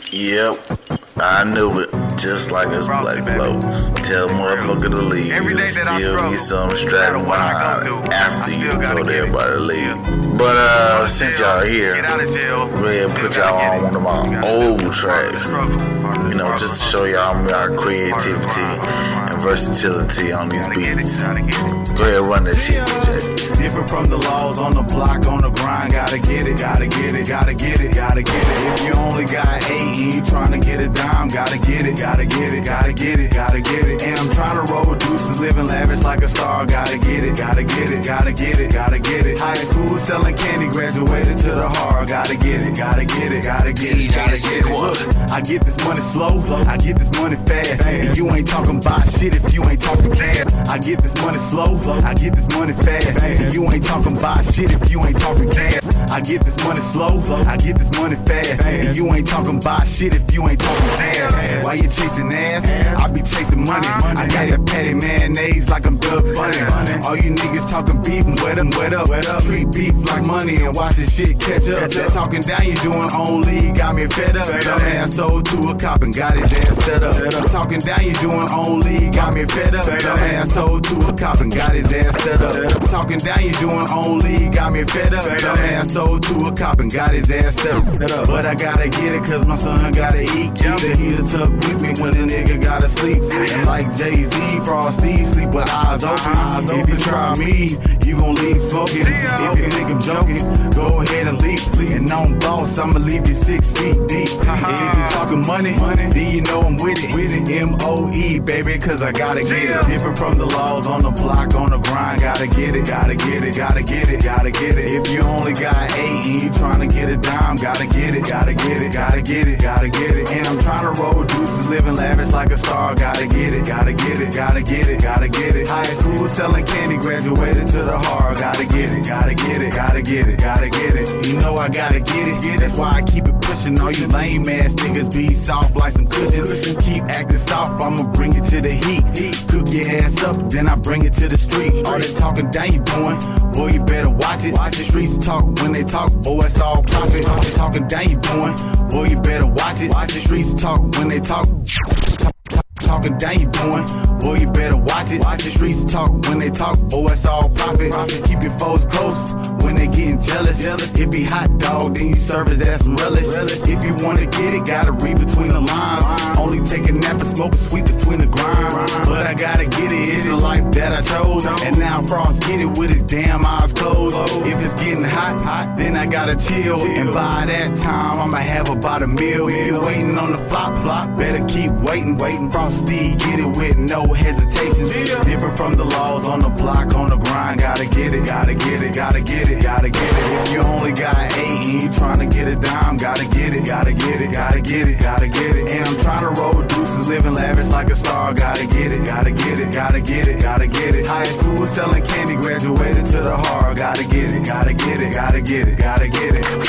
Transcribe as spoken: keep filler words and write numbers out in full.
Yep, I knew it. Just like us black folks. Tell motherfucker to leave. It'll still be some strapping behind after you done told everybody to leave. But uh, since y'all here, go ahead and put y'all on one of my old tracks. You know, just to show y'all our creativity and versatility on these beats. Go ahead and run that shit, D J. Different from the laws on the block, on the grind. Gotta get it, gotta get it, gotta get it, gotta get it. If you only got eight and you trying to get a dime, gotta get it, gotta get it, gotta get it, gotta get it. And I'm trying to roll deuces, living lavish like a star. Gotta get it, gotta get it, gotta get it, gotta get it. High school selling candy, graduated to the heart. Gotta get it, gotta get it, gotta get it, gotta get it. Look, I get this money slow, I get this money fast. And you ain't talking about shit if you ain't talking cash. I get this money slow, I get this money fast. And you ain't talking about shit if you ain't talking cash. I get this money slow, I get this money fast. And you ain't talking about shit if you ain't talking cash. Why you chasing ass? I be chasing money. I got that patty mayonnaise like I'm Doug Funny. All you niggas talking beef and wet up, wet up, wet up. Treat beef like money and watch this shit catch up. That talking down you doing only got me fed up. Dumbass sold to a cop and got his ass set up. Talking down you doing only got me fed up. Dumbass sold to a cop and got his ass set up. Talking down you doing only got me fed up. Dumbass sold to a cop and got his ass set up. But I gotta get it cause my son gotta eat. Keep the heater tucked with me when the nigga gotta sleep. And like Jay-Z, Frosty, sleep with eyes open. If you try me, you gon' leave smoking. If you think I'm joking, go ahead and leave. And on boss, I'ma leave you six feet deep. And if you talking money, then you know I'm with it. M O E, baby, cause I gotta get it. Different from the laws on the block, on the grind. Gotta get it, gotta get it, gotta get it, gotta get it. If you only got eight and you tryna get a dime, gotta get it, gotta get it, gotta get it, gotta get it. And I'm tryna roll deuces, living lavish like a star. Gotta get it, gotta get it, gotta get it, gotta get it. High school selling candy, graduated to the heart. Gotta get it, gotta get it, gotta get it, gotta get it. You know I gotta get it, yeah, that's why I keep it pushing. All you lame ass niggas be soft like some cushion. Keep acting soft, I'ma bring it to the heat. Cook your ass up, then I bring it to the street. All that talking down you doing, boy you better watch it. Watch the streets talk when they talk, boy it's all profit. Talking down you doing, boy you better watch it. Watch the streets talk when they talk. Talking down you doing, boy you better watch it. Watch the streets talk when they talk, boy it's all profit. Keep your foes close when they getting jealous. If he hot dog, then you serve his ass some relish. If you wanna get it, gotta read between the lines. Only take a nap and smoke a sweet between the grind. But I gotta get it, it's the life that I chose. And now Frost get it with his damn eyes closed. If it's getting hot, hot, then I gotta chill. And by that time, I'ma have about a meal. You waiting on the flop flop, better keep waiting, waiting. Frosty, get it with no hesitation. Different from the laws on the block, on the grind. Gotta get it, gotta get it, gotta get it, gotta get it. If you only got eight and you tryna get a dime, gotta get it, gotta get it, gotta get it, gotta get it. And I'm tryna roll deuces, living lavish like a star. Gotta get it, gotta get it, gotta get it, gotta get it. High school selling candy, graduated to the heart. Gotta get it, gotta get it, gotta get it, gotta get it.